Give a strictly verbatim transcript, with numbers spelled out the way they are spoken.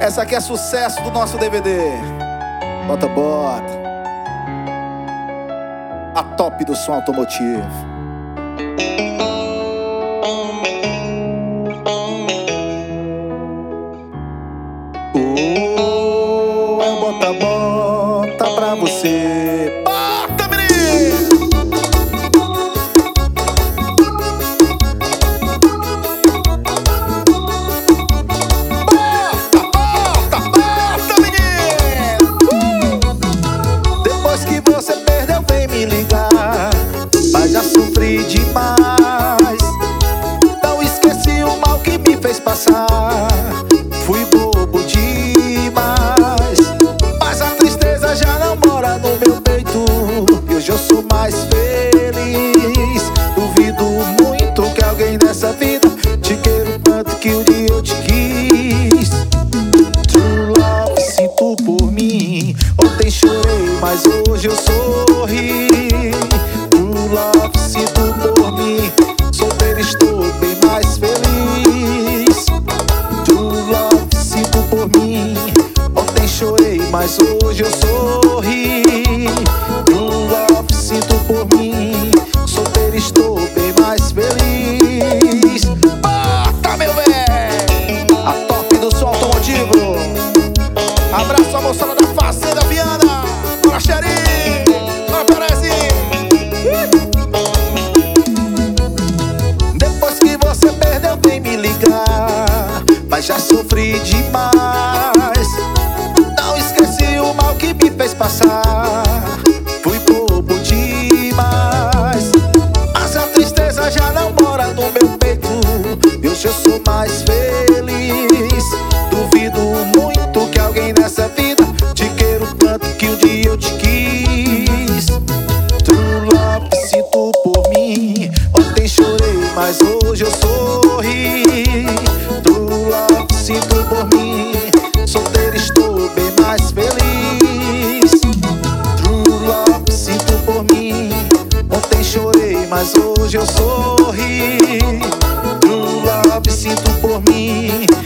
Essa aqui é sucesso do nosso D V D. Bota, bota. A top do som automotivo. Oh, é o bota, bota pra você. Bota, menino! Bota, bota, bota, menino! Uh! Depois que você perdeu, vem me ligar. Mas já sofri demais. Não esqueci o mal que me fez passar. Fui bobo demais, mas a tristeza já não mora no meu peito. E hoje eu sou mais feliz. Duvido muito que alguém nessa vida te queira tanto que um dia eu te quis. True love, sinto por mim. Ontem chorei, mas hoje eu sorri. True love, sinto por mim. Solteiro estou bem mais feliz. True love, sinto por mim. Ontem chorei, mas hoje eu sorri. True love, sinto por mim. Solteiro estou bem mais feliz. Bota, meu bem! A top do som automotivo. Abraço a moçada da Fazenda Viana. Bora, Xeri! Bora, Perezinho! Depois que você perdeu, vem me ligar. Mas já sofri demais. Não esqueci o mal que me fez passar. Fui bobo demais, mas a tristeza já não mora no meu peito. E hoje eu sou mais feliz. Duvido muito que alguém nessa vida te queira tanto que um dia eu te quis. True love, sinto por mim. Ontem chorei, mas hoje eu sorri. True love, sinto por mim. Solteiro estou bem mais feliz. True love, sinto por mim. Ontem chorei, mas hoje eu sorri. True love, sinto por mim.